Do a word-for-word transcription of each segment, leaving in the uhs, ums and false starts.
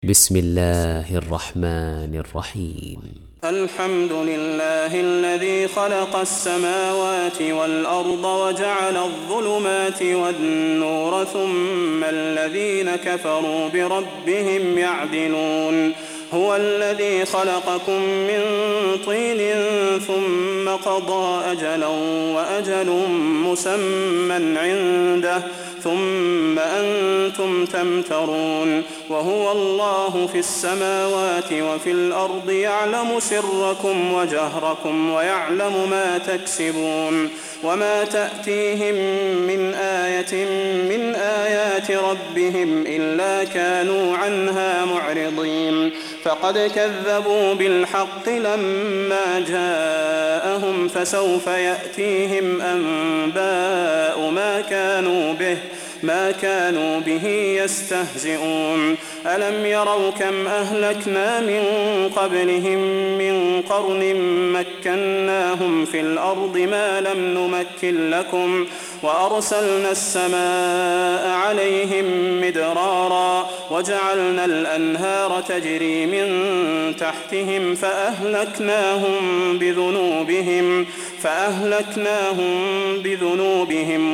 بسم الله الرحمن الرحيم. الحمد لله الذي خلق السماوات والأرض وجعل الظلمات والنور ثم الذين كفروا بربهم يعدلون. هو الذي خلقكم من طين ثم قضى أجلا وأجل مسمى عنده ثم أنتم تمترون. وهو الله في السماوات وفي الأرض يعلم سركم وجهركم ويعلم ما تكسبون. وما تأتيهم من آية من آيات ربهم إلا كانوا عنها معرضين. فقد كذبوا بالحق لما جاءهم فسوف يأتيهم أنباء ما كانوا به ما كانوا به يستهزئون. ألم يروا كم أهلكنا من قبلهم من قرن مكناهم في الأرض ما لم نمكن لكم وأرسلنا السماء عليهم مدرارا وجعلنا الأنهار تجري من تحتهم فأهلكناهم بذنوبهم فأهلكناهم بذنوبهم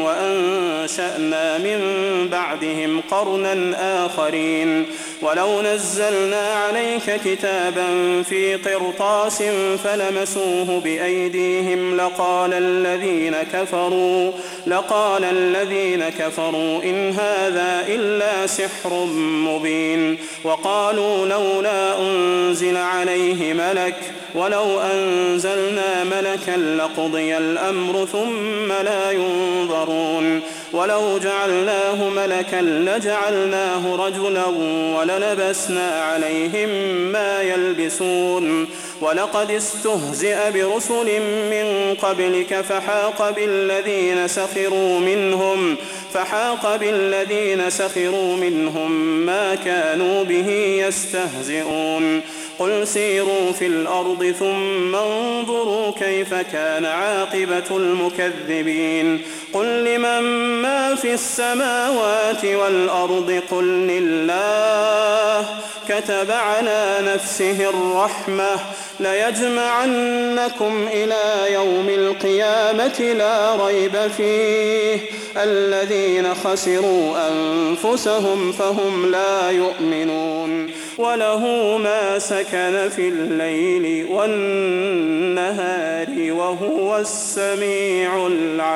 وأنشأنا من بعدهم قرنا آخرين. ولو نزلنا عليك كتابا في قرطاس فلمسوه بأيديهم لقال الذين كفروا لقال الذين كفروا إن هذا إلا سحر مبين. وقالوا لولا أنزل عليه ملك ولو أنزلنا ملكا لقضي الأمر ثم لا ينظرون. ولو جعلناه ملكا لجعلناه رجلا وللبسنا عليهم ما يلبسون. ولقد استهزئ برسل من قبلك فحاق بالذين سخروا منهم فحاق بالذين سخروا منهم ما كانوا به يستهزئون. قل سيروا في الأرض ثم انظروا كيف كان عاقبة المكذبين. قل لمن ما في السماوات والأرض قل لله كتب على نفسه الرحمة ليجمعنكم إلى يوم القيامة لا ريب فيه الذين خسروا أنفسهم فهم لا يؤمنون. وله ما سكن في الليل والنهار وهو السميع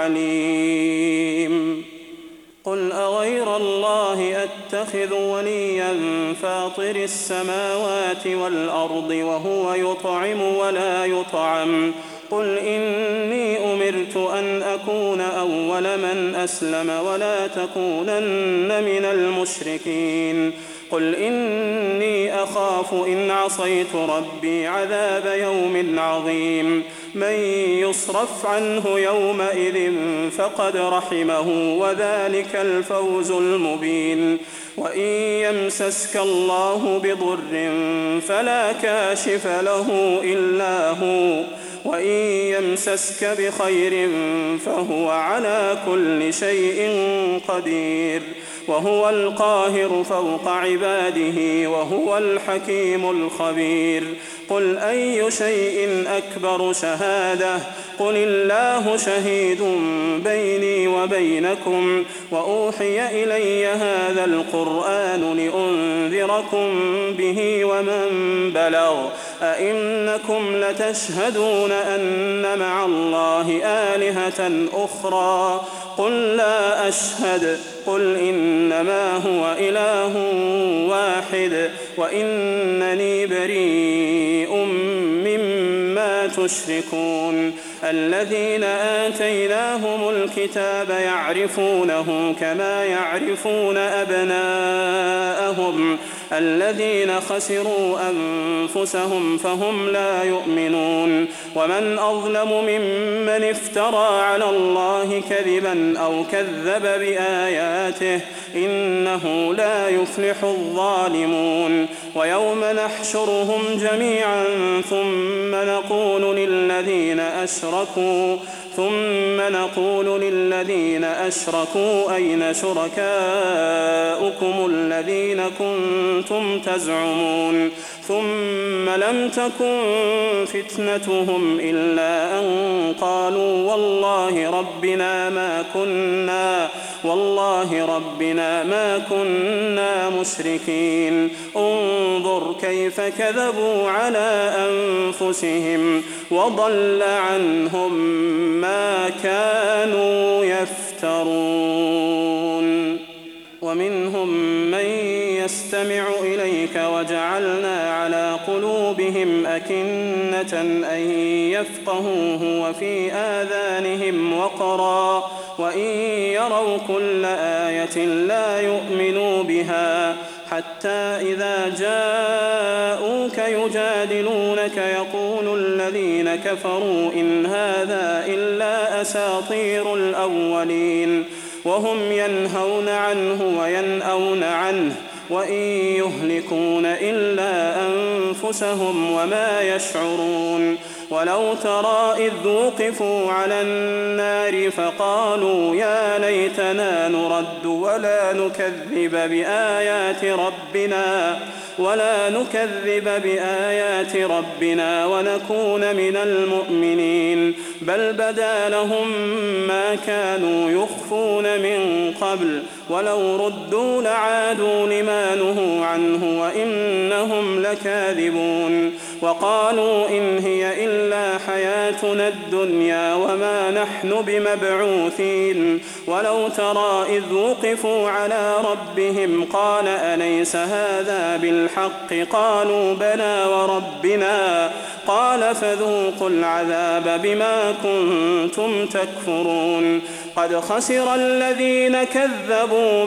العليم. قل أغير الله أتخذ وليا فاطر السماوات والأرض وهو يطعم ولا يطعم. قل إني أمرت أن أكون أول من أسلم ولا تكونن من المشركين. قل إني أخاف إن عصيت ربي عذاب يوم عظيم. من يصرف عنه يومئذ فقد رحمه وذلك الفوز المبين. وإن يمسسك الله بضر فلا كاشف له إلا هو وإن يمسسك بخير فهو على كل شيء قدير. وهو القاهر فوق عباده وهو الحكيم الخبير. قل أي شيء أكبر شهادة قل الله شهيد بيني وبينكم وأوحي إلي هذا القرآن لأنذركم به ومن بلغ. أئنكم لتشهدون أن مع الله آلهة أخرى قل لا أشهد قل إنما هو إله واحد وإنني بريء مما تشركون. الذين آتيناهم الكتاب يعرفونه كما يعرفون أبناءهم الذين خسروا أنفسهم فهم لا يؤمنون. ومن أظلم ممن افترى على الله كذبا أو كذب بآياته إنه لا يفلح الظالمون. ويوم نحشرهم جميعا ثم نقول للذين أشركوا ثم نقول للذين أشركوا أين شركاؤكم الذين كنتم تزعمون ثم لم تكن فتنتهم إلا أن قالوا والله ربنا ما كنا والله ربنا ما كنا مشركين انظر كيف كذبوا على أنفسهم وضل عنهم ما كانوا يفترون ومنهم من يستمع إليك وجعلنا على قلوبهم أكنة أن يفقهوه وفي آذانهم وقرا وإن يروا كل آية لا يؤمنوا بها حتى إذا جاءوك يجادلونك يقول الذين كفروا إن هذا إلا أساطير الأولين وهم ينهون عنه وينأون عنه وإن يهلكون إلا أنفسهم وما يشعرون ولو ترى إذ وقفوا على النار فقالوا يا ليتنا نرد ولا نكذب بآيات ربنا ولا نكذب بآيات ربنا ونكون من المؤمنين بل بدا لهم ما كانوا يخفون من قبل ولو ردوا لعادوا لما نهوا عنه وإنهم لكاذبون وقالوا إن هي إلا حياتنا الدنيا وما نحن بمبعوثين ولو ترى إذ وقفوا على ربهم قال أليس هذا بالحق قالوا بلى وربنا قال فذوقوا العذاب بما كنتم تكفرون قد خسر الذين كذبوا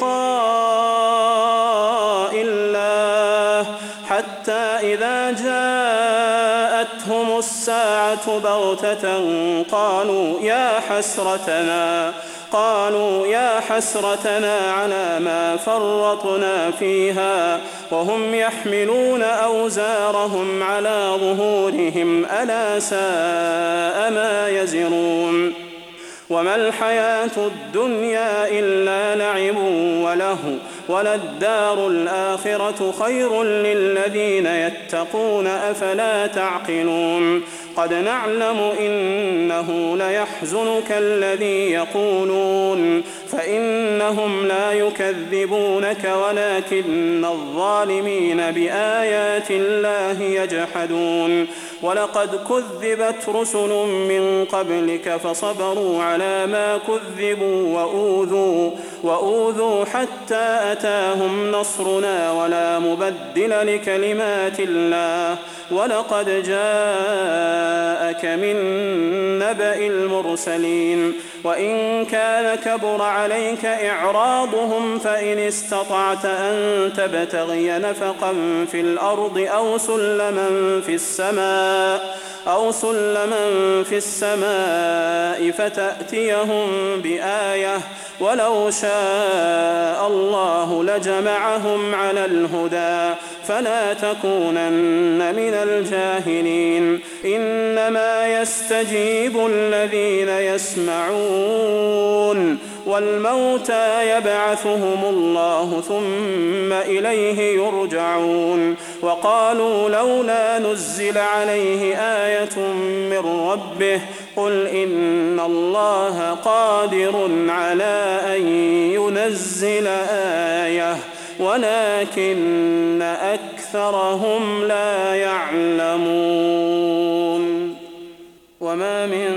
بلقاء الله حتى إذا جاءتهم الساعة بغتة قالوا يا حسرتنا قالوا يا حسرتنا على ما فرطنا فيها وهم يحملون أوزارهم على ظهورهم ألا ساء ما يزرون وما الحياة الدنيا إلا لعب ولهو وللدار الآخرة خير للذين يتقون أفلا تعقلون قد نعلم إنه ليحزنك الذي يقولون فإنهم لا يكذبونك ولكن الظالمين بآيات الله يجحدون ولقد كذبت رسل من قبلك فصبروا على ما كذبوا وأوذوا, وأوذوا حتى أتاهم نصرنا ولا مبدل لكلمات الله ولقد جاءك من نبأ المرسلين وإن كان كبر عليك إعراضهم فإن استطعت أن تبتغي نفقا في الأرض أو سلما في السماء أو سلما في السماء فتأتيهم بآية ولو شاء الله لجمعهم على الهدى فلا تكونن من الجاهلين إنما يستجيب الذين يسمعون والموتى يبعثهم الله ثم إليه يرجعون وقالوا لولا نزل عليه آية من ربه قل إن الله قادر على أن ينزل آية ولكن أكثرهم لا يعلمون وما من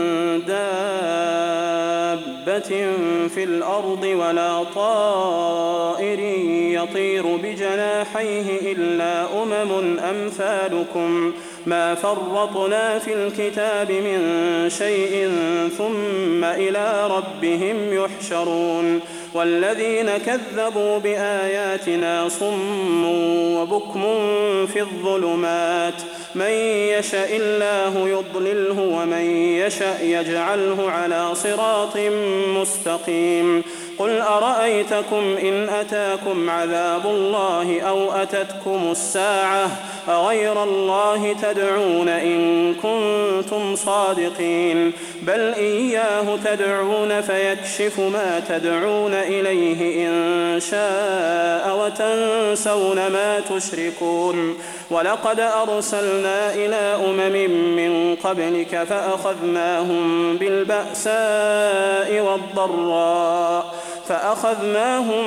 دابة في الأرض ولا طائر يطير بجناحيه إلا أمم أمثالكم ما فرطنا في الكتاب من شيء ثم إلى ربهم يحشرون والذين كذبوا بآياتنا صم وبكم في الظلمات من يشاء الله يضلله ومن يشاء يجعله على صراط مستقيم قل أرأيتكم إن أتاكم عذاب الله أو أتتكم الساعة أغير الله تدعون إن كنتم صادقين بل إياه تدعون فيكشف ما تدعون إليه إن شاء وتنسون ما تشركون ولقد أرسلنا إلى أمم من قبلك فأخذناهم بالبأساء والضراء فأخذناهم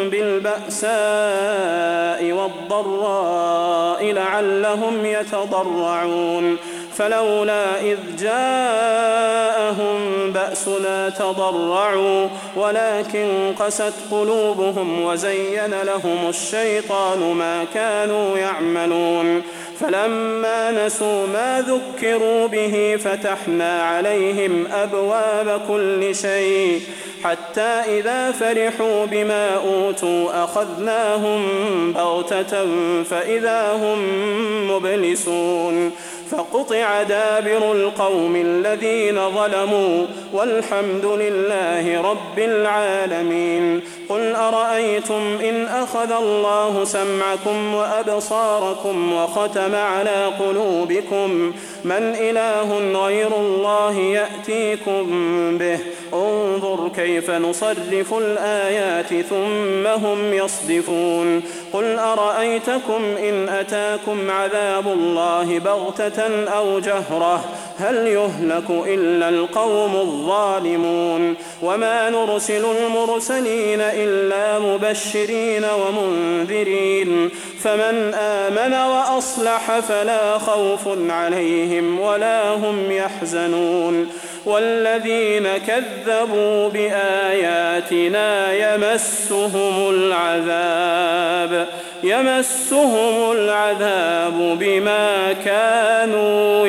بالبأساء والضراء لعلهم يتضرعون فلولا إذ جاءهم بأسنا تضرعوا ولكن قست قلوبهم وزين لهم الشيطان ما كانوا يعملون فلما نسوا ما ذكروا به فتحنا عليهم أبواب كل شيء حتى إذا فرحوا بما أوتوا أخذناهم بغتة فإذا هم مبلسون فقطع دابر القوم الذين ظلموا والحمد لله رب العالمين قل أرأيتم إن أخذ الله سمعكم وأبصاركم وختم على قلوبكم من إله غير الله يأتيكم به انظر كيف نصرف الآيات ثم هم يصدفون قل أرأيتكم إن أتاكم عذاب الله بغتة أو جهرة هل يهلك إلا القوم الظالمون وما نرسل المرسلين إلا مبشرين ومنذرين فمن آمن وأصلح فلا خوف عليهم ولا هم يحزنون والذين كذبوا بآياتنا يمسهم العذاب يمسهم العذاب بما كانوا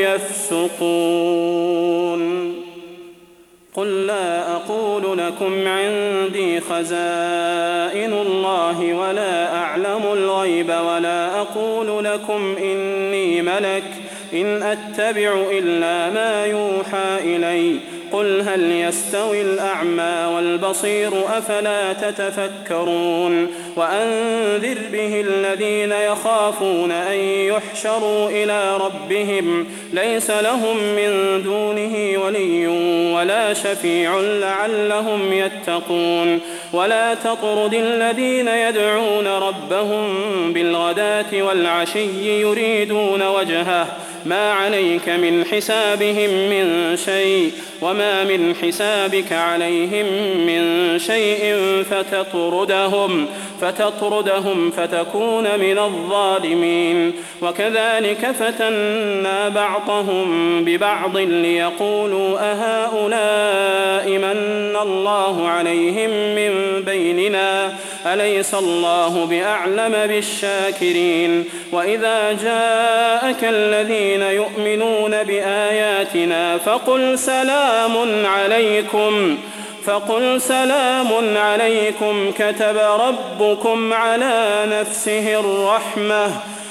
يفسقون قل لا أقول لكم عندي خزائن الله ولا أعلم الغيب ولا أقول لكم إني ملك إن أتبع إلا ما يوحى إلي قل هل يستوي الأعمى والبصير أفلا تتفكرون وأنذر به الذين يخافون أن يحشروا إلى ربهم ليس لهم من دونه ولي ولا شفيع لعلهم يتقون ولا تطرد الذين يدعون ربهم بالغداة والعشي يريدون وجهه ما عليك من حسابهم من شيء وما من حسابك عليهم من شيء فتطردهم فتطردهم فتكون من الظالمين وكذلك فتنا بعضهم ببعض ليقولوا أهؤلاء من الله عليهم من بيننا أليس الله بأعلم بالشاكرين وإذا جاءك الذين يؤمنون بآياتنا فقل سلام عليكم فقل سلام عليكم كتب ربكم على نفسه الرحمة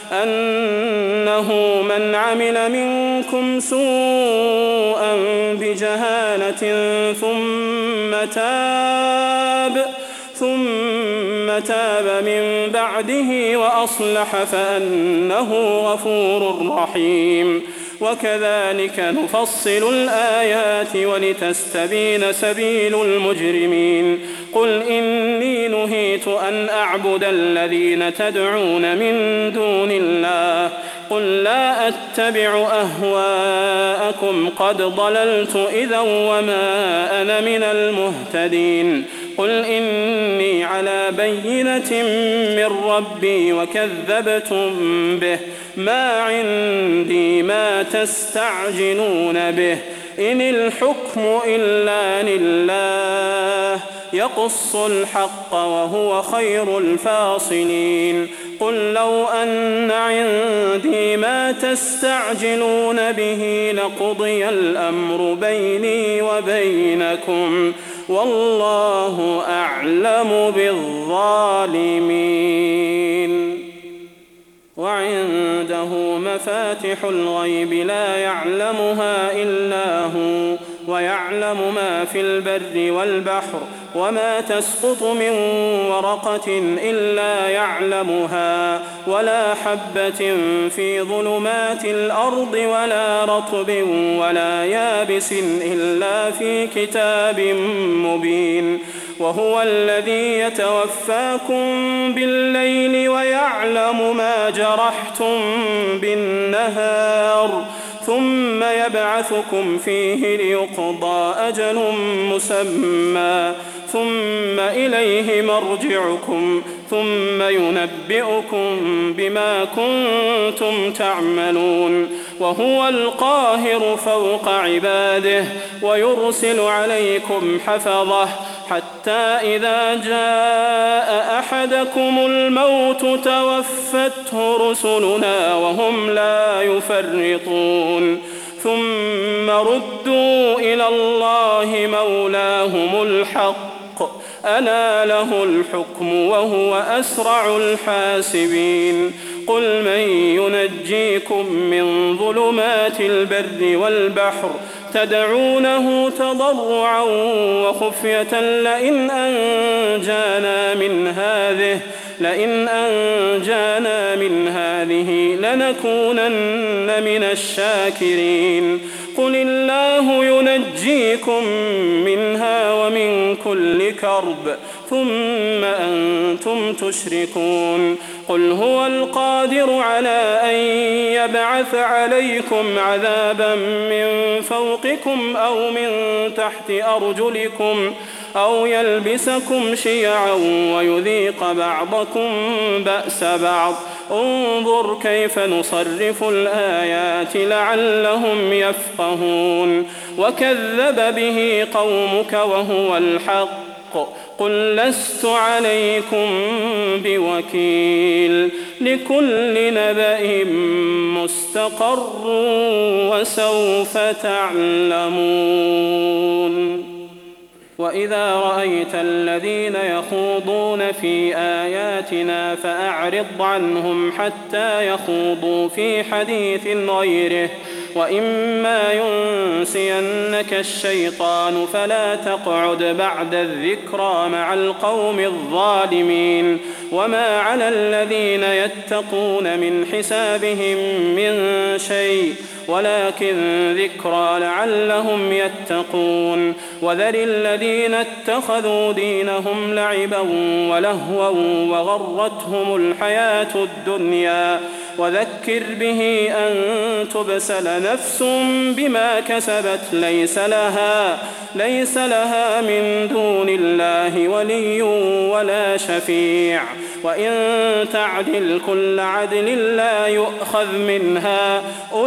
أنه من عمل منكم سوءا بجهالة ثم تاب ثم تاب من بعده وأصلح فأنه غفور رحيم وكذلك نفصل الآيات ولتستبين سبيل المجرمين قل إني نهيت أن أعبد الذين تدعون من دون الله قل لا أتبع أهواءكم قد ضللت إذا وما أنا من المهتدين قل إني على بينة من ربي وكذبتم به ما عندي ما تستعجلون به إن الحكم إلا لله يقص الحق وهو خير الفاصلين قل لو أن عندي ما تستعجلون به لقضي الأمر بيني وبينكم والله أعلم بالظالمين وعنده مفاتح الغيب لا يعلمها إلا هو ويعلم ما في البر والبحر وما تسقط من ورقة إلا يعلمها ولا حبة في ظلمات الأرض ولا رطب ولا يابس إلا في كتاب مبين وهو الذي يتوفاكم بالليل ويعلم ما جرحتم بالنهار ثم يبعثكم فيه ليقضى أجل مسمى ثم إليه مرجعكم ثم ينبئكم بما كنتم تعملون وهو القاهر فوق عباده ويرسل عليكم حفظه حتى إذا جاء أحدكم الموت توفته رسلنا وهم لا يفرطون ثم ردوا إلى الله مولاهم الحق ألا له الحكم وهو أسرع الحاسبين قل من ينجيكم من ظلمات البر والبحر تدعونه تضرعا وخفية لئن أنجانا من هذه لئن أنجانا من هذه لنكونن من الشاكرين قل الله ينجيكم منها ومن كل كرب ثم أنتم تشركون قل هو القادر على أن يبعث عليكم عذابا من فوقكم أو من تحت أرجلكم أو يلبسكم شيعا ويذيق بعضكم بأس بعض انظر كيف نصرف الآيات لعلهم يفقهون وكذب به قومك وهو الحق قل لست عليكم بوكيل لكل نبأ مستقر وسوف تعلمون وإذا رأيت الذين يخوضون في آياتنا فأعرض عنهم حتى يخوضوا في حديث غيره وإما ينسينك الشيطان فلا تقعد بعد الذكرى مع القوم الظالمين وما على الذين يتقون من حسابهم من شيء ولكن ذكرى لعلهم يتقون وذر الذين اتخذوا دينهم لعبا ولهوا وغرتهم الحياة الدنيا وذكر به أن تبسل نفس بما كسبت ليس لها, ليس لها من دون الله ولي ولا شفيع وإن تعدل كل عدل لا يؤخذ منها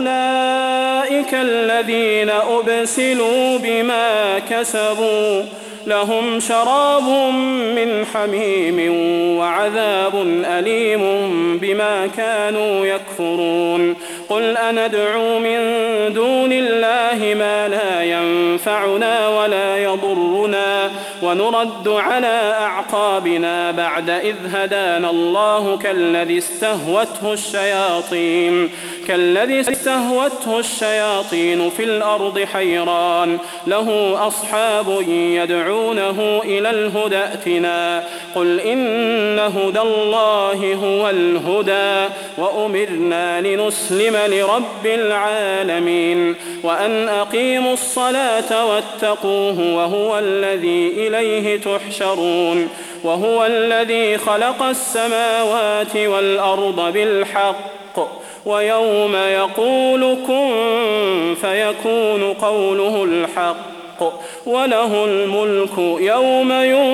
أولئك الذين أبسلوا بما كسبوا لهم شراب من حميم وعذاب أليم بما كانوا يكفرون قل أندعو من دون الله ما لا ينفعنا ولا يضرنا ونرد على أعقابنا بعد إذ هدانا الله كالذي استهوته الشياطين كالذي استهوته الشياطين في الأرض حيران له أصحاب يدعونه إلى الهدى ائتنا قل إن هدى الله هو الهدى وأمرنا لنسلم لرب العالمين وأن أقيموا الصلاة واتقوه وهو الذي إليه تحشرون وهو الذي خلق السماوات والأرض بالحق ويوم يقول كن فيكون قوله الحق وله الملك يوم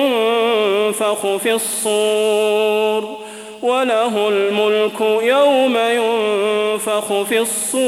ينفخ في الصور وله الملك يوم ينفخ في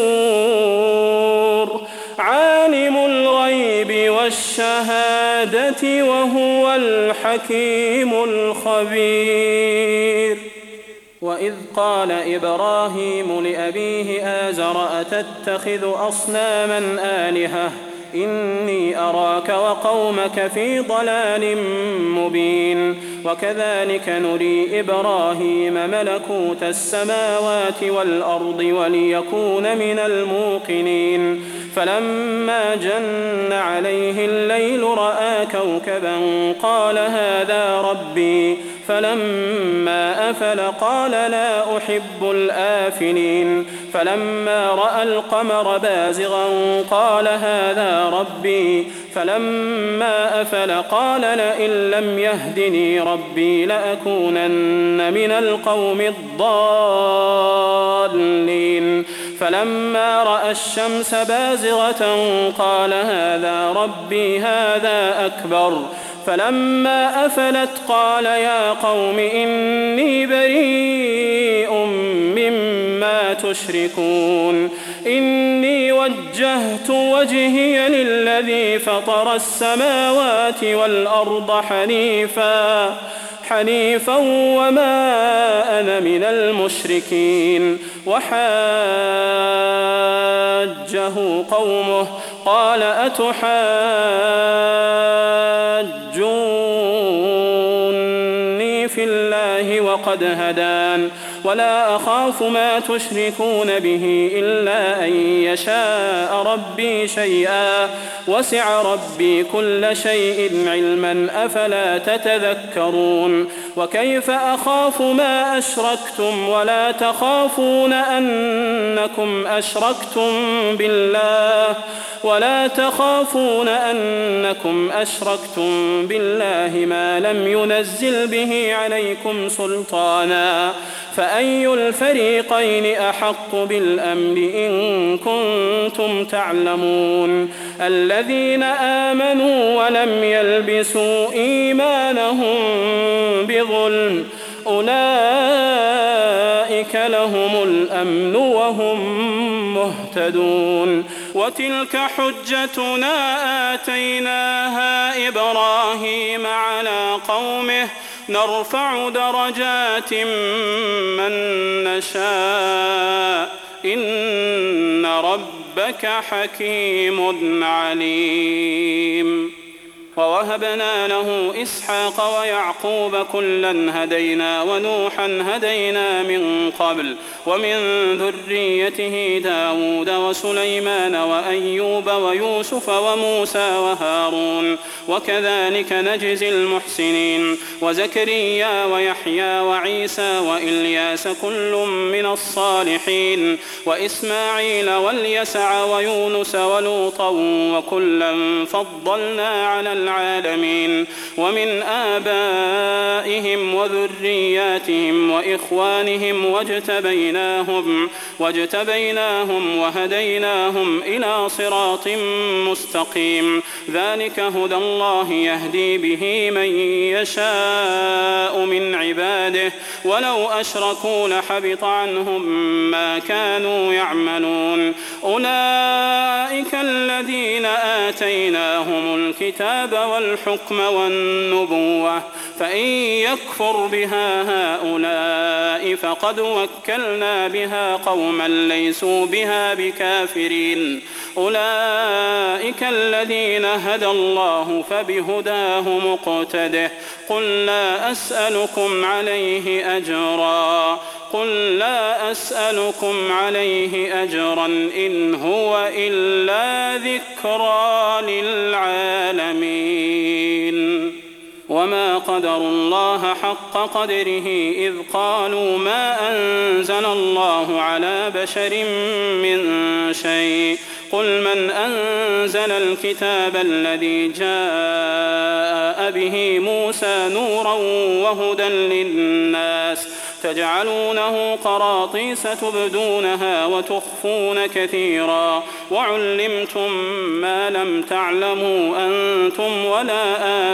الصور عالم الغيب والشهادة وهو الحكيم الخبير وإذ قال إبراهيم لأبيه آزر أتتخذ أصناما آلهة إني أراك وقومك في ضلال مبين وكذلك نري إبراهيم ملكوت السماوات والأرض وليكون من الموقنين فلما جن عليه الليل رأى كوكبا قال هذا ربي فلما أفل قال لا أحب الآفلين فلما رأى القمر بازغا قال هذا ربي فلما أفل قال لئن لم يهدني ربي لأكونن من القوم الضالين فلما رأى الشمس بازغة قال هذا ربي هذا أكبر فلما أفلت قال يا قوم إني بريء مما تشركون إني وجهت وجهي للذي فطر السماوات والأرض حنيفا حنيفا وما أنا من المشركين وحاجه قومه قال أتحاجوني في الله وقد هدان ولا أخاف ما تشركون به إلا أن يشاء ربي شيئا وسع ربي كل شيء علما أفلا تتذكرون وكيف أخاف ما أشركتم ولا تخافون أنكم أشركتم بالله ولا تخافون أنكم أشركتم بالله ما لم ينزل به عليكم سلطانا فأي الفريقين أحق بالأمن إن كنتم تعلمون الذين آمنوا ولم يلبسوا إيمانهم بظلم أولئك لهم الأمن وهم مهتدون وتلك حجتنا آتيناها إبراهيم على قومه نرفع درجات من نشاء إن ربك حكيم عليم ووهبنا له إسحاق ويعقوب كلا هدينا ونوحا هدينا من قبل ومن ذريته داود وسليمان وأيوب ويوسف وموسى وهارون وكذلك نجزي المحسنين وزكريا ويحيى وعيسى وإلياس كل من الصالحين وإسماعيل واليسع ويونس ولوطا وكلا فضلنا على العالمين ومن آبائهم وذرياتهم وإخوانهم واجتبيناهم, واجتبيناهم وهديناهم إلى صراط مستقيم ذلك هدى الله يهدي به من يشاء من عباده ولو أشركوا لحبط عنهم ما كانوا يعملون أولئك الذين آتيناهم الكتاب والحكم والنبوة فإن يكفر بها هؤلاء فقد وكلنا بها قوما ليسوا بها بكافرين أولئك الذين هدى الله فبهداه مقتده قل لا أسألكم عليه أجرا قل لا أسألكم عليه أجرا إن هو إلا ذكرى للعالمين وما قدروا الله حق قدره إذ قالوا ما أنزل الله على بشر من شيء قل من أنزل الكتاب الذي جاء به موسى نورا وهدى للناس تجعلونه قراطيس تبدونها وتخفون كثيرا وعلمتم ما لم تعلموا أنتم ولا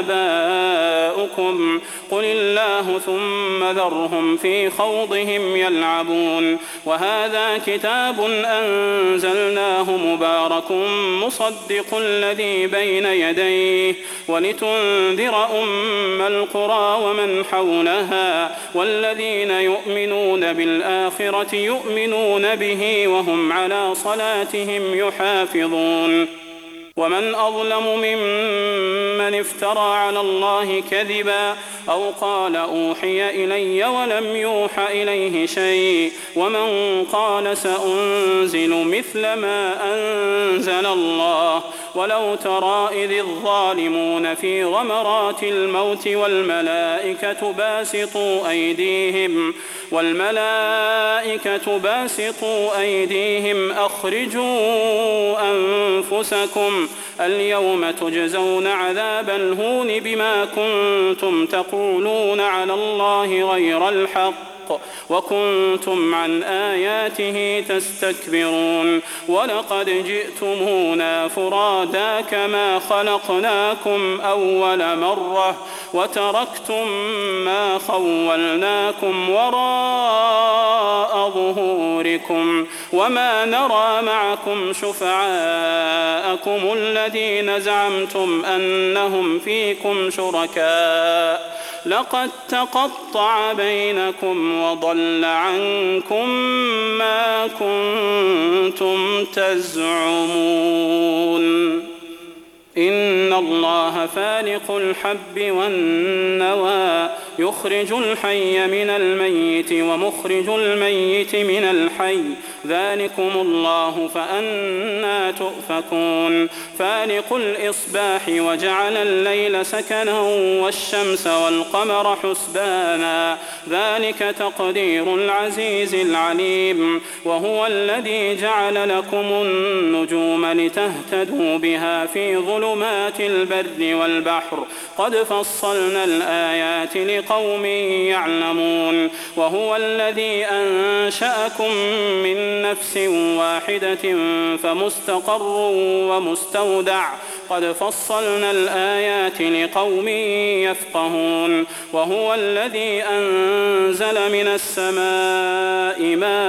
آباؤكم قل الله ثم ذرهم في خوضهم يلعبون وهذا كتاب أنزلناه مبارك مصدق الذي بين يديه ولتنذر أم القرى ومن حولها والذين يؤمنون بالآخرة يؤمنون به وهم على صلاتهم يحافظون ومن أظلم ممن افترى على الله كذبا أو قال أوحي إلي ولم يوحى إليه شيء ومن قال سأنزل مثل ما أنزل الله ولو ترى إذ الظالمون في غمرات الموت والملائكة باسطوا أيديهم والملائكة باسطوا أيديهم أخرجوا أنفسكم اليوم تجزون عذاب الهون بما كنتم تقولون على الله غير الحق وكنتم عن آياته تستكبرون ولقد جئتمونا فرادا كما خلقناكم أول مرة وتركتم ما خولناكم وراء ظهوركم وما نرى معكم شفعاءكم الذين زعمتم أنهم فيكم شركاء لقد تقطع بينكم وضل عنكم ما كنتم تزعمون إن الله فالق الحب والنوى يخرج الحي من الميت ومخرج الميت من الحي ذلكم الله فأنى تؤفكون فالق الإصباح وجعل الليل سكنا والشمس والقمر حسبانا ذلك تقدير العزيز العليم وهو الذي جعل لكم النجوم لتهتدوا بها في ظلمات البر والبحر قد فصلنا الآيات لقوم يعلمون وهو الذي أنشأكم من نفس واحدة فمستقر ومستودع قد فصلنا الآيات لقوم يفقهون وهو الذي أنزل من السماء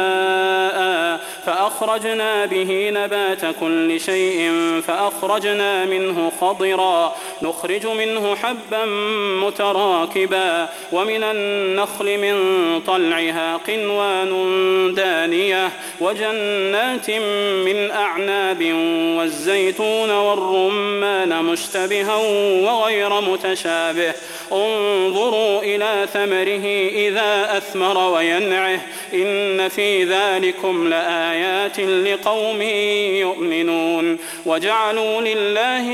ماء فأخرجنا به نبات كل شيء فأخرجنا منه خضرا نخرج منه حبا متراكبا ومن النخل من طلعها قنوان دانية وجنات من أعناب والزيتون والرمان مشتبها وغير متشابه انظروا إلى ثمره إذا أثمر وينعه إن في ذلكم لآيات لقوم يؤمنون وجعلوا لله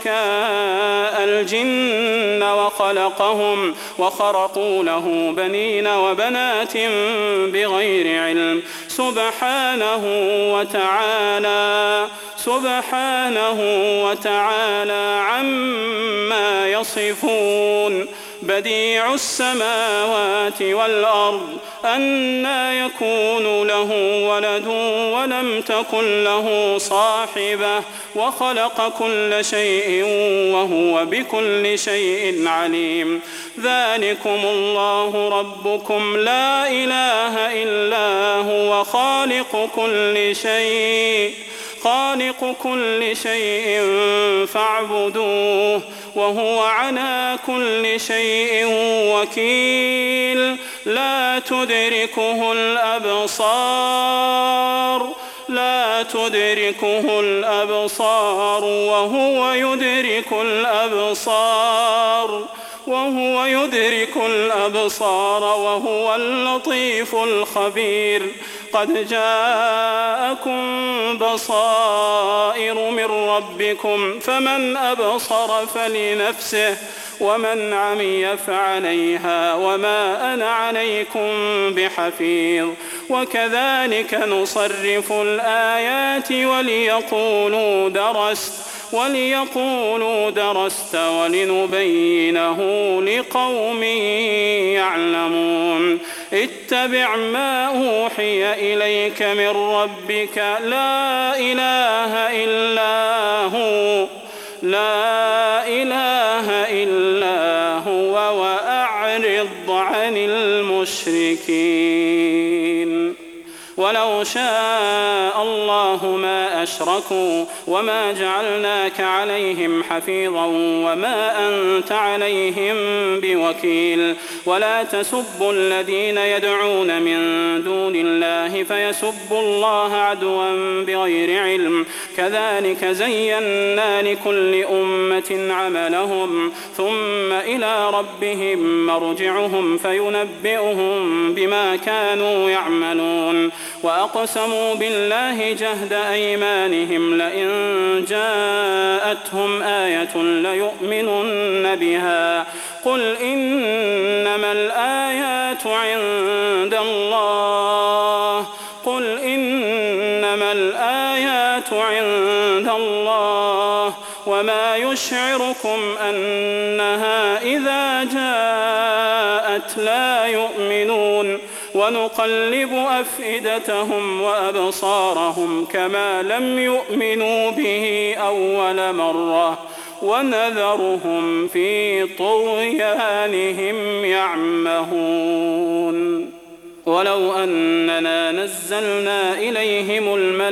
شركاء الجن وخلقهم وخرقوا له بنين وبنات بغير علم سبحانه وتعالى سبحانه وتعالى عما يصفون بديع السماوات والأرض أنى يكون له ولد ولم تكن له صاحبة وخلق كل شيء وهو بكل شيء عليم ذلكم الله ربكم لا إله إلا هو خالق كل شيء خالق كل شيء فاعبدوه وهو على كل شيء وكيل لا تدركه الأبصار لا تدركه الأبصار وهو يدرك الأبصار وهو يدرك الأبصار وهو اللطيف الخبير قد جاءكم بصائر من ربكم فمن أبصر فلنفسه ومن عمي فعليها وما أنا عليكم بحفيظ وكذلك نصرف الآيات وليقولوا درست وليقولوا درست ولنبينه لقوم يعلمون اتبع ما أوحي إليك من ربك لا إله إلا هو لا إله إلا هو وأعرض عن المشركين ولو ولو شاء الله ما أشركوا وما جعلناك عليهم حفيظا وما أنت عليهم بوكيل ولا تسبوا الذين يدعون من دون الله فيسبوا الله عدوا بغير علم كذلك زينا لكل أمة عملهم ثم إلى ربهم مرجعهم فينبئهم بما كانوا يعملون وأقسموا بالله جهد أيمانهم لئن جاءتهم آية ليؤمنن بها قل إنما الآيات عند الله قل إنما الآيات عند الله وما يشعركم أنها إذا جاءت لا يؤمنون ونقلب أفئدتهم وأبصارهم كما لم يؤمنوا به أول مرة ونذرهم في طغيانهم يعمهون ولو أننا نزلنا إليهم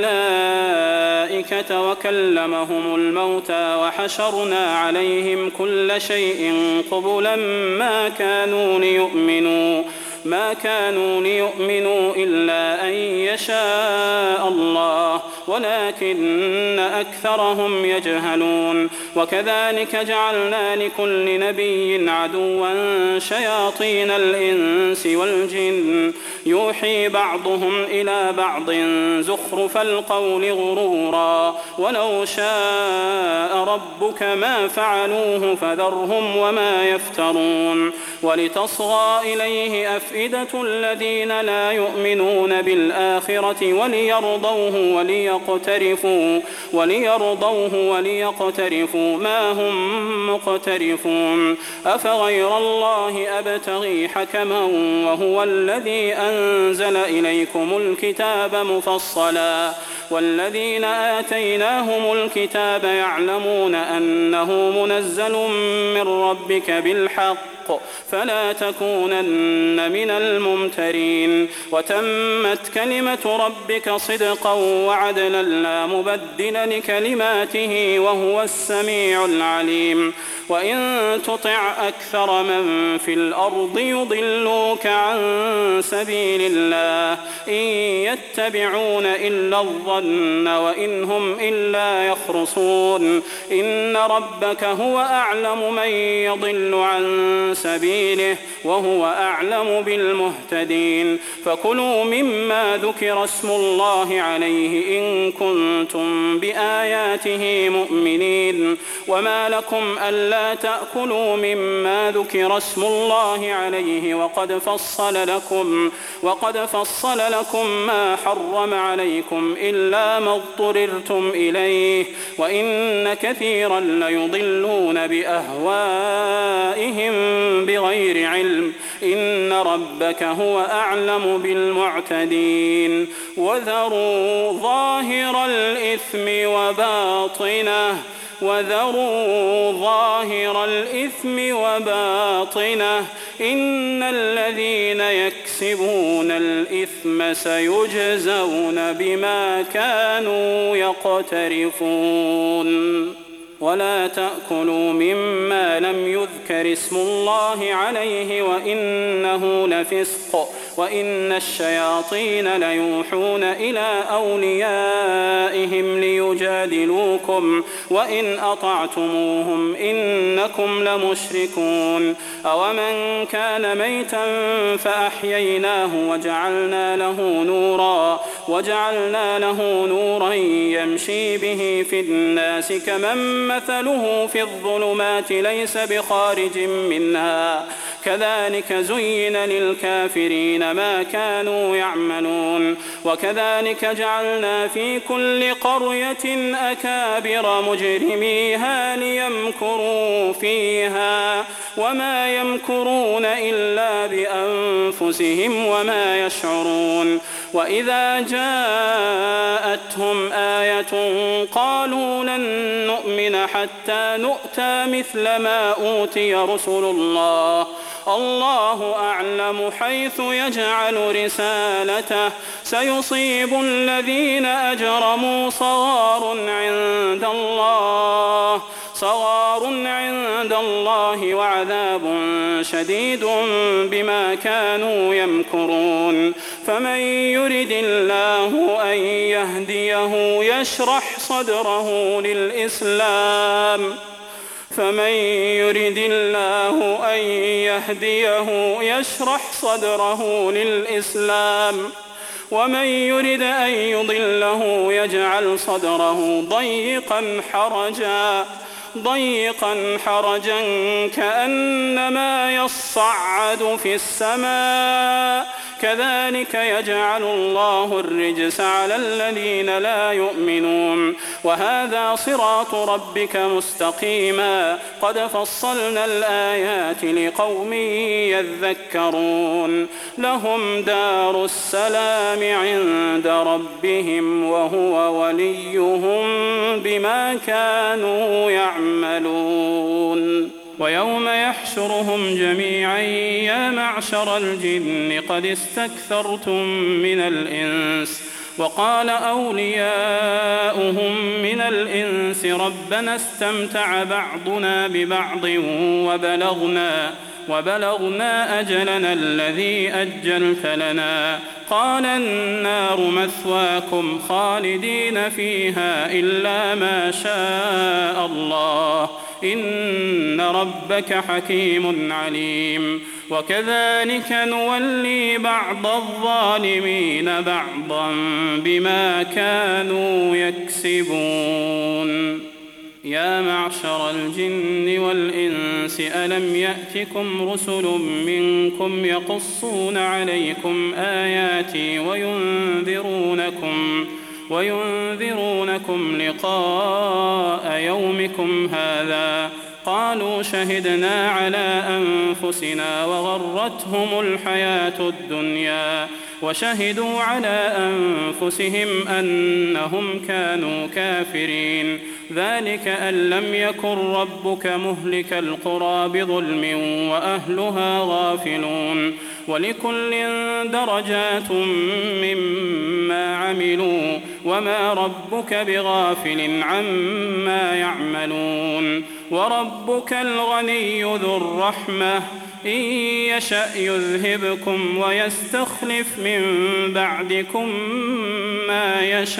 الملائكة وكلمهم الموتى وحشرنا عليهم كل شيء قبلا ما كانوا ليؤمنوا ما كانوا ليؤمنوا إلا أن يشاء الله ولكن أكثرهم يجهلون وكذلك جعلنا لكل نبي عدوا شياطين الإنس والجن يوحي بعضهم إلى بعض زخرف القول غرورا ولو شاء ربك ما فعلوه فذرهم وما يفترون ولتصغى إليه أفئدة الذين لا يؤمنون بالآخرة وليرضوه وليقترفوا وليرضوه وليقترفوا ما هم مقترفون أفغير الله أبتغي حكما وهو الذي أنزل إليكم الكتاب مفصلا والذين آتيناهم الكتاب يعلمون أنه منزل من ربك بالحق فلا تكونن من الممترين وتمت كلمة ربك صدقا وعدلا لا مبدل لكلماته وهو السميع العليم وإن تطع أكثر من في الأرض يضلوك عن سبيل الله إن يتبعون إلا الظن وإن هم إلا يخرصون إن ربك هو أعلم من يضل عن سبيله وهو أعلم بالمهتدين فكلوا مما ذكر اسم الله عليه إن كنتم بآياته مؤمنين وما لكم ألا تأكلوا مما ذكر اسم الله عليه وقد فصل لكم وقد فصل لكم ما حرم عليكم إلا ما اضطررتم إليه وإن كثيرا ليضلون بأهوائهم بغير علم إن ربك هو أعلم بالمعتدين وذروا ظاهر الإثم وباطنه وذروا ظاهر الإثم وباطنه إن الذين يكسبون الإثم سيجزون بما كانوا يقترفون ولا تأكلوا مما لم يذكر اسم الله عليه وإنه لفسق وإن الشياطين ليوحون إلى أوليائهم ليجادلوكم وإن أطعتموهم إنكم لمشركون أومن كان ميتا فأحييناه وجعلنا له نورا وجعلنا له نورا يمشي به في الناس كمن مثله في الظلمات ليس بخارج منها كذلك زين للكافرين ما كانوا يعملون وكذلك جعلنا في كل قرية أكابر مجرميها ليمكروا فيها وما يمكرون إلا بأنفسهم وما يشعرون وإذا جاءتهم آية قالوا لن نؤمن حتى نؤتى مثل ما أوتي رسل الله الله أعلم حيث يجعل رسالته سيصيب الذين أجرموا صغار عند الله صغار عند الله وعذاب شديد بما كانوا يمكرون فمن يرد الله أن يهديه يشرح صدره للإسلام فمن يرد الله أن يهديه يشرح صدره للإسلام ومن يرد أن يضله يجعل صدره ضيقا حرجا ضيقا حرجا كأنما يصعد في السماء كذلك يجعل الله الرجس على الذين لا يؤمنون وهذا صراط ربك مستقيما قد فصلنا الآيات لقوم يذكرون لهم دار السلام عند ربهم وهو وليهم بما كانوا يعملون ويوم يحشرهم جميعا يا معشر الجن قد استكثرتم من الإنس وقال أولياؤهم من الإنس ربنا استمتع بعضنا ببعض وبلغنا وبلغنا أجلنا الذي أجلت لنا قال النار مثواكم خالدين فيها إلا ما شاء الله إن ربك حكيم عليم وكذلك نولي بعض الظالمين بعضا بما كانوا يكسبون يا معشر الجن والإنس ألم يأتكم رسل منكم يقصون عليكم آياتي وينذرونكم وينذرونكم لقاء يومكم هذا قالوا شهدنا على أنفسنا وغرتهم الحياة الدنيا وشهدوا على أنفسهم أنهم كانوا كافرين ذلك أن لم يكن ربك مهلك القرى بظلم وأهلها غافلون ولكل درجات مما عملوا وما ربك بغافل عما يعملون وربك الغني ذو الرحمة إن يشأ يذهبكم ويستخلف من بعدكم ما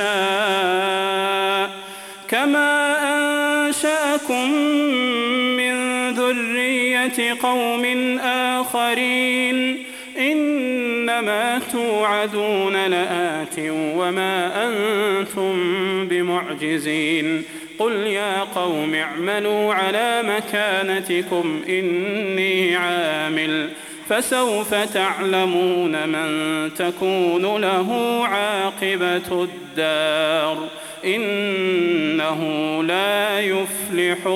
يشاء كما أنشأكم من ذرية قوم آخرين إنما توعدون لآت وما أنتم بمعجزين قل يا قوم اعملوا على مكانتكم إني عامل فسوف تعلمون من تكون له عاقبة الدار إنه لا يفلح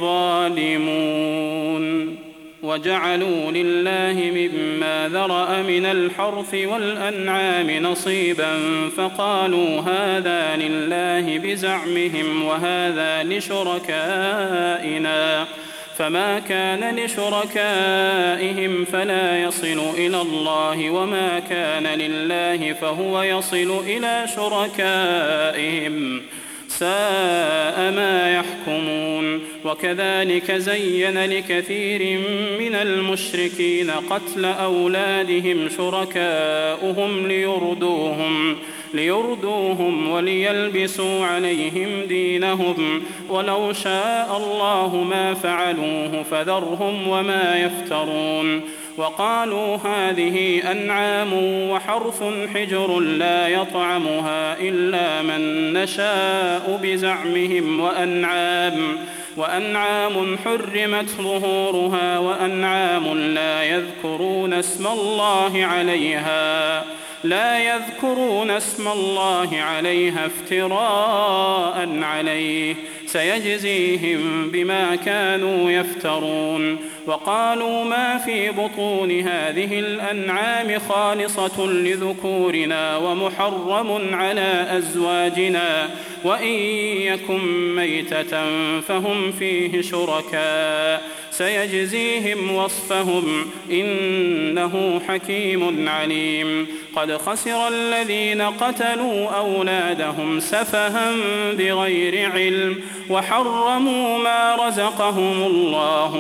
الظالمون وجعلوا لله مما ذرأ من الحرث والأنعام نصيبا فقالوا هذا لله بزعمهم وهذا لشركائنا فما كان لشركائهم فلا يصل إلى الله وما كان لله فهو يصل إلى شركائهم ساء ما يحكمون وكذلك زين لكثير من المشركين قتل أولادهم شركاؤهم ليردوهم ليردوهم وليلبسوا عليهم دينهم ولو شاء الله ما فعلوه فذرهم وما يفترون وقالوا هذه أنعام وحرث حجر لا يطعمها إلا من نشاء بزعمهم وأنعام وأنعام حرمت ظهورها وأنعام لا يذكرون اسم الله عليها لا يذكرون اسم الله عليها افتراء عليه سيجزيهم بما كانوا يفترون وقالوا ما في بطون هذه الأنعام خالصة لذكورنا ومحرم على أزواجنا وإن يكن ميتة فهم فيه شركاء سيجزيهم وصفهم إنه حكيم عليم. قد خسر الذين قتلوا أولادهم سفها بغير علم وحرموا ما رزقهم الله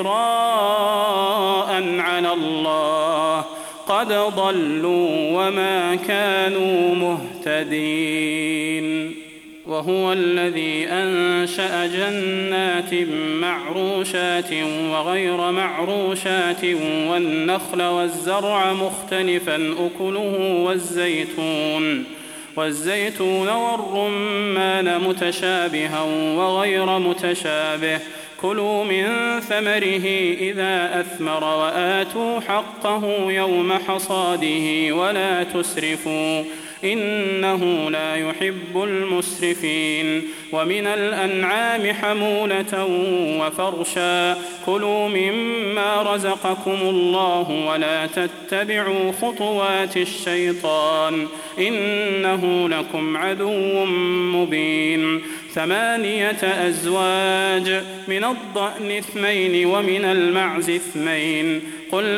افتراء على الله قد ضلوا وما كانوا مهتدين. وهو الذي أنشأ جنات معروشات وغير معروشات والنخل والزرع مختلفا أكله والزيتون والزيتون والرمان متشابها وغير متشابه كلوا من ثمره إذا أثمر وآتوا حقه يوم حصاده ولا تسرفوا إنه لا يحب المسرفين. ومن الأنعام حمولة وفرشا كلوا مما رزقكم الله ولا تتبعوا خطوات الشيطان إنه لكم عدو مبين. ثمانية أزواج من الضأن اثنين ومن المعز اثنين قل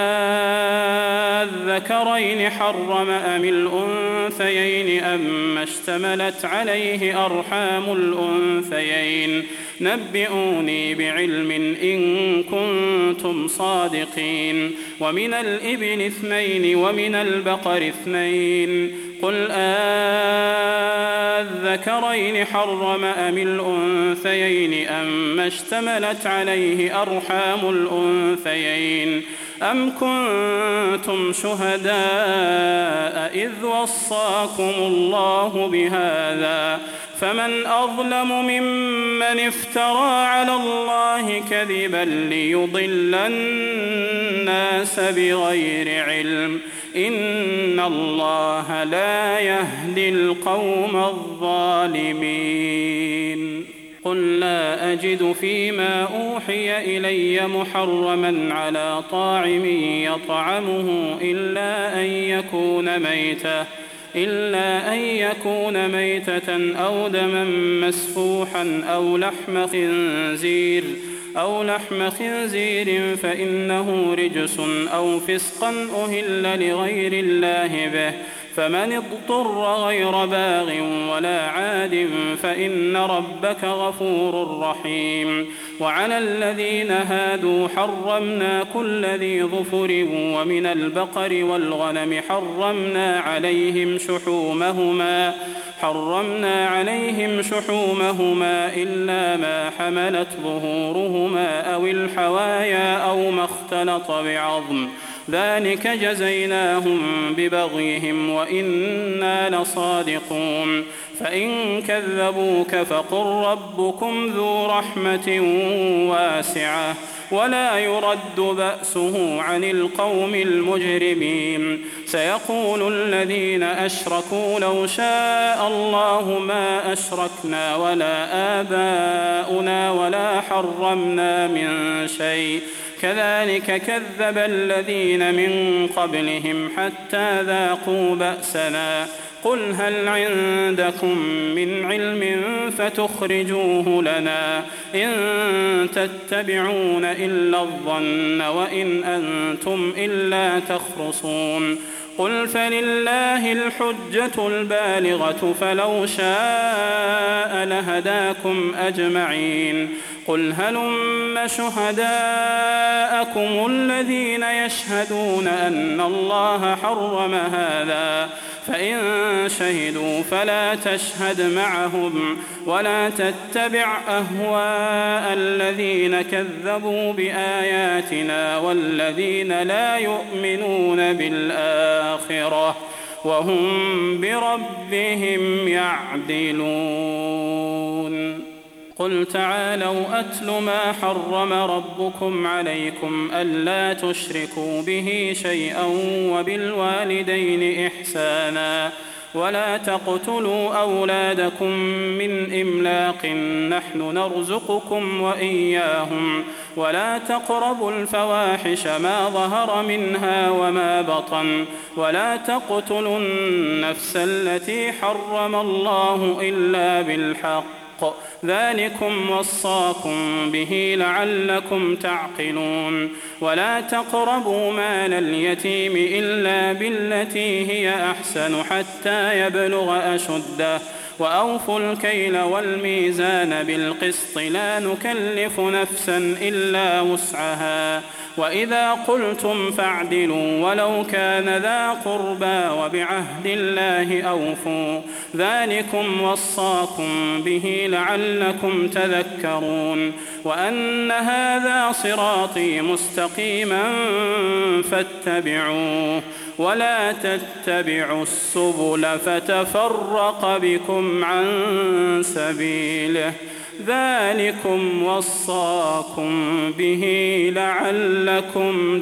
آذكرين حرم أم الأنثيين أم اشتملت عليه أرحام الأنثيين نبئوني بعلم إن كنتم صادقين. ومن الإبل اثنين ومن البقر اثنين قل آذكرين حرم أم الأنثيين أم اشتملت عليه أرحام الأنثيين أم كنتم شهداء إذ وصاكم الله بهذا فمن أظلم ممن افترى على الله كذبا ليضل الناس بغير علم إن الله لا يهدي القوم الظالمين. قل لا أجد فيما أوحي إلي محرما على طاعم يطعمه إلا أن يكون ميتة إلا أن يكون ميتة أو دما مسفوحا أو لحم خنزير أو لحم خنزير فإنه رجس أو فسقا أهل لغير الله به فمن اضطر غير باغ ولا عاد فإن ربك غفور رحيم. وعلى الذين هادوا حرمنا كل ذي ظفر ومن البقر والغنم حرمنا عليهم شحومهما حرمنا عليهم شحومهما إلا ما حملت ظهورهما أو الحوايا أو ما اختلط بعظم ذلك جزيناهم ببغيهم وإنا لصادقون. فإن كذبوك فقل ربكم ذو رحمة واسعة ولا يرد بأسه عن القوم المجرمين. سيقول الذين أشركوا لو شاء الله ما أشركنا ولا آباؤنا ولا حرمنا من شيء كذلك كذب الذين من قبلهم حتى ذاقوا بأسنا قل هل عندكم من علم فتخرجوه لنا إن تتبعون إلا الظن وإن أنتم إلا تخرصون. قل فلله الحجة البالغة فلو شاء لهداكم أجمعين. قل هلم شهداءكم الذين يشهدون أن الله حرم هذا فإن شهدوا فلا تشهد معهم ولا تتبع أهواء الذين كذبوا بآياتنا والذين لا يؤمنون بالآخرة وهم بربهم يعدلون. قل تعالوا أتل ما حرم ربكم عليكم ألا تشركوا به شيئا وبالوالدين إحسانا ولا تقتلوا أولادكم من إملاق نحن نرزقكم وإياهم ولا تقربوا الفواحش ما ظهر منها وما بطن ولا تقتلوا النفس التي حرم الله إلا بالحق ذلكم وصاكم به لعلكم تعقلون ولا تقربوا مال اليتيم إلا بالتي هي أحسن حتى يبلغ أشده وأوفوا الكيل والميزان بالقسط لا نكلف نفسا إلا وسعها وإذا قلتم فاعدلوا ولو كان ذا قربى وبعهد الله أوفوا ذلكم وصاكم به لعلكم تذكرون وأن هذا صراطي مستقيما فاتبعوه ولا تتبعوا السبل فتفرق بكم عن سبيله ذلكم وصاكم به لعلكم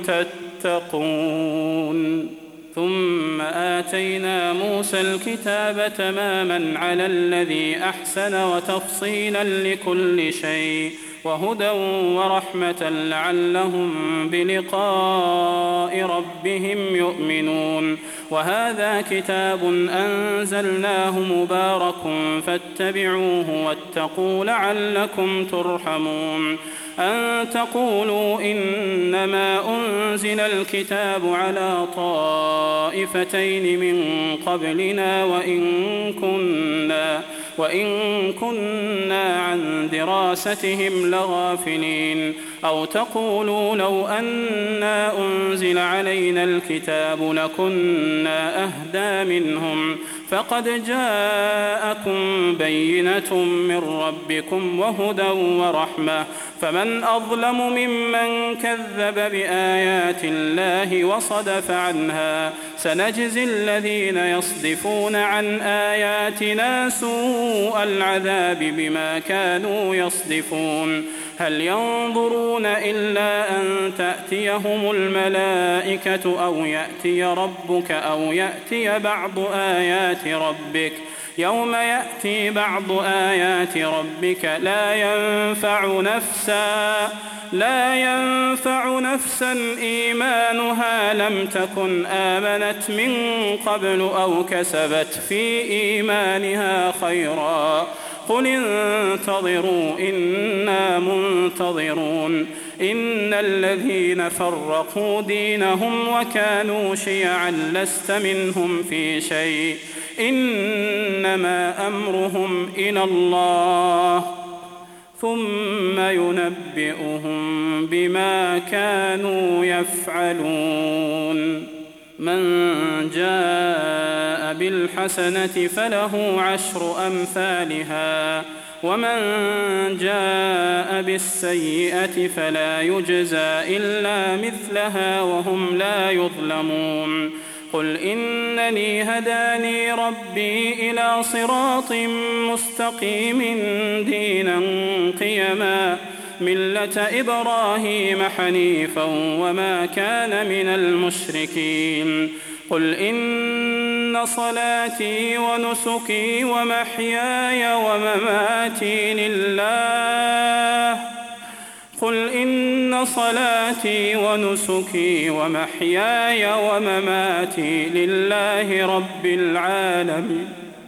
تتقون ثم آتينا موسى الكتاب تماما على الذي أحسن وتفصيلا لكل شيء وهدى ورحمة لعلهم بلقاء ربهم يؤمنون وهذا كتاب أنزلناه مبارك فاتبعوه واتقوا لعلكم ترحمون أن تقولوا إنما أنزل الكتاب على طائفتين من قبلنا وإن كنا وإن كنا عن دراستهم لغافلين أو تقولوا لو أنا أنزل علينا الكتاب لكنا أهدى منهم فقد جاءكم بينة من ربكم وهدى ورحمة فمن أظلم ممن كذب بآيات الله وصدف عنها سنجزي الذين يصدفون عن آياتنا سوء العذاب بما كانوا يصدفون هل ينظرون إلا أن تأتيهم الملائكة أو يأتي ربك أو يأتي بعض آيات ربك يوم يأتي بعض آيات ربك لا ينفع نفسا لا ينفع نفسا إيمانها لم تكن آمنت من قبل أو كسبت في إيمانها خيرا قل انتظروا إنا منتظرون إن الذين فرقوا دينهم وكانوا شيعا لست منهم في شيء إنما أمرهم إلى الله ثم ينبئهم بما كانوا يفعلون من جاء بالحسنة فله عشر أمثالها ومن جاء بالسيئة فلا يجزى إلا مثلها وهم لا يظلمون قل إنني هداني ربي إلى صراط مستقيم دينا قيما ملة إبراهيم حنيفا وما كان من المشركين قل إن صلاتي ونسكي ومحياي ومماتي لله قل إن صلاتي ونسكي ومحياي ومماتي لله رب العالمين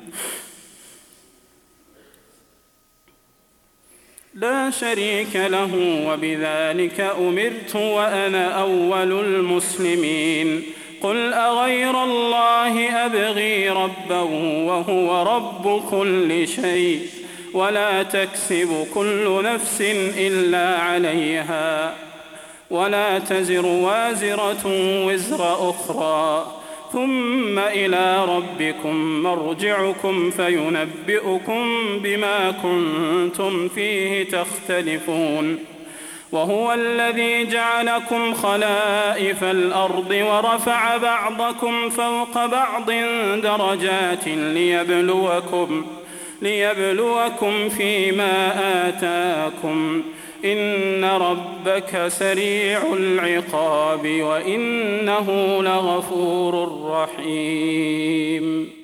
لا شريك له وبذلك أمرت وأنا أول المسلمين قل أغير الله أبغي ربا وهو رب كل شيء ولا تكسب كل نفس إلا عليها ولا تزر وازرة وزر أخرى ثم إلى ربكم مرجعكم فينبئكم بما كنتم فيه تختلفون وهو الذي جعلكم خلائف الأرض ورفع بعضكم فوق بعض درجات ليبلوكم ليبلوكم فيما آتاكم إن ربك سريع العقاب وإنه لغفور رحيم.